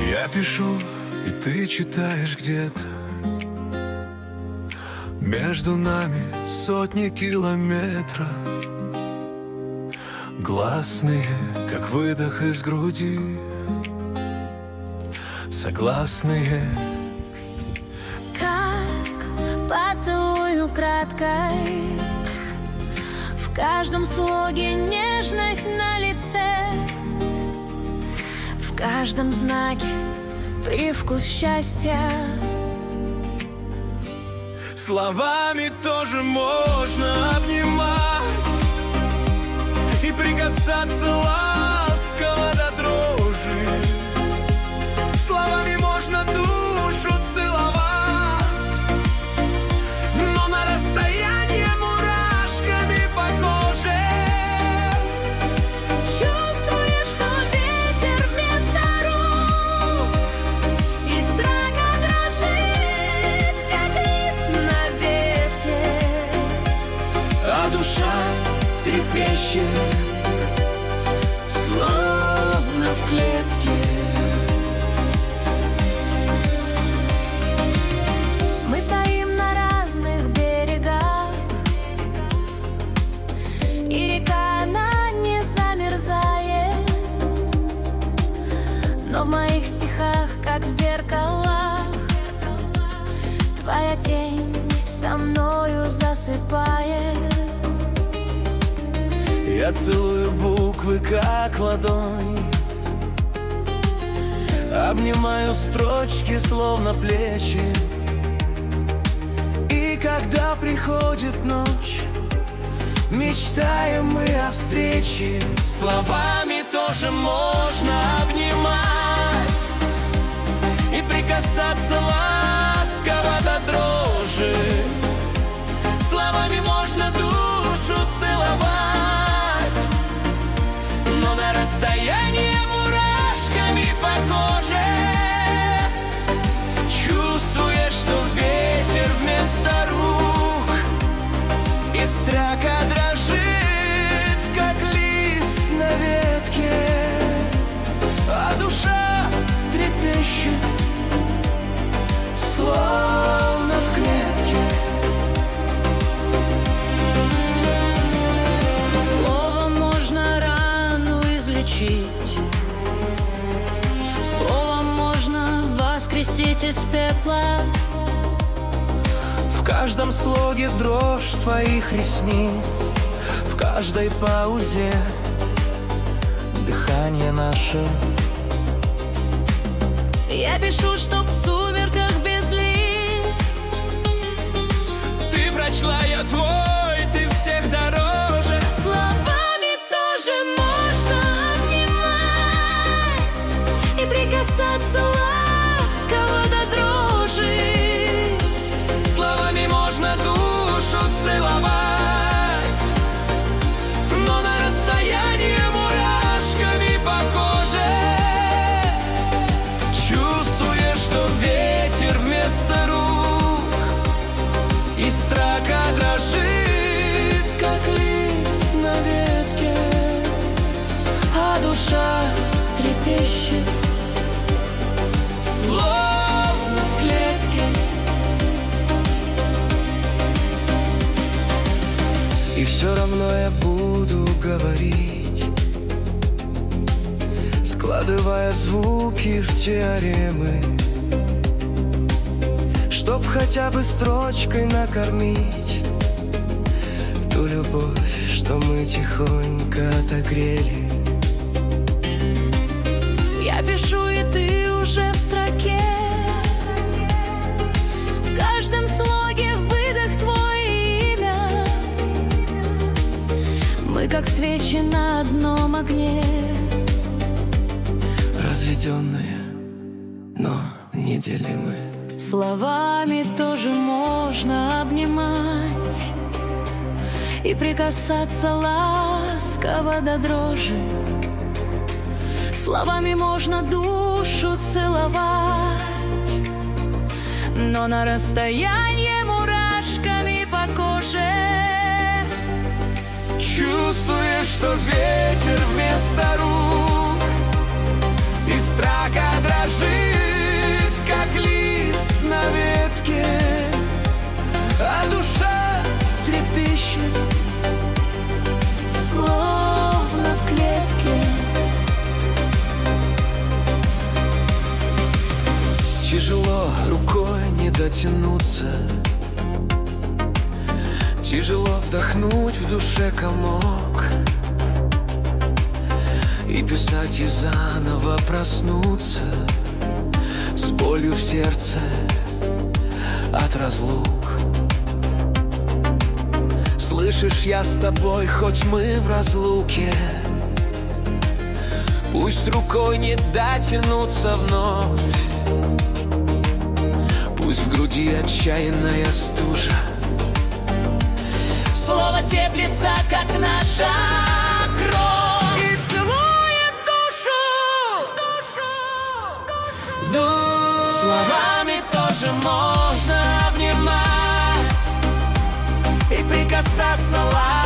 Я пишу, и ты читаешь где-то. Между нами сотни километров. Гласные, как выдох из груди. Согласные, как поцелуй украдкой. В каждом слоге нежность на лице. В каждом знаке привкус счастья. словами тоже можно обнимать и прикасаться ласково до дрожи. Словами можно душу целовать, но на расстоянии мурашками по коже. Чувствуешь, что ветер вместо рук, и страна дрожит, как лист на ветке, А душа трепещет, словно в клетке. Мы стоим на разных берегах, и река, она не замерзает. Но в моих стихах, как в зеркалах, твоя тень со мною засыпает. Я целую буквы, как ладонь, обнимаю строчки, словно плечи. И когда приходит ночь, мечтаем мы о встрече. Словами тоже можно обнимать и прикасаться ласково до дрожи. Словами можно душу целовать, но на расстоянии мурашками по коже. Чувствуешь, что ветер вместо рук, и строка дрожит, как лист на ветке, а душа трепещет, словно в клетке. Словом можно рану излечить, словом можно воскресить из пепла. В каждом слоге дрожь твоих ресниц, в каждой паузе дыхание наше. Я пишу, чтоб в сумерках без лиц Ты прочла, я твой, ты всех дороже. словами тоже можно обнимать и прикасаться ласково до дрожи. Словами можно душу целовать, но на расстоянии мурашками по коже. Чувствуешь, что ветер вместо рук, и строка дрожит, как лист на ветке, А душа трепещет, словно в клетке. И все равно я буду говорить, складывая звуки в теоремы, чтоб хотя бы строчкой накормить ту любовь, что мы тихонько отогрели. я пишу, и ты уже в строке. В каждом слоге выдох твое имя. Мы как свечи на одном огне, Разведенные, но неделимые. словами тоже можно обнимать и прикасаться ласково до дрожи. Словами можно душу целовать, но на расстоянии мурашками по коже. Чувствуешь, что ветер вместо рук, и строка дрожит, дотянуться. Тяжело вдохнуть, в душе комок, и писать и заново проснуться с болью в сердце от разлук. Слышишь, я с тобой, хоть мы в разлуке. Пусть рукой не дотянуться вновь, пусть в груди отчаянная стужа. Слово теплится, как наша кровь, И целует душу. Словами тоже можно обнимать и прикасаться ласково.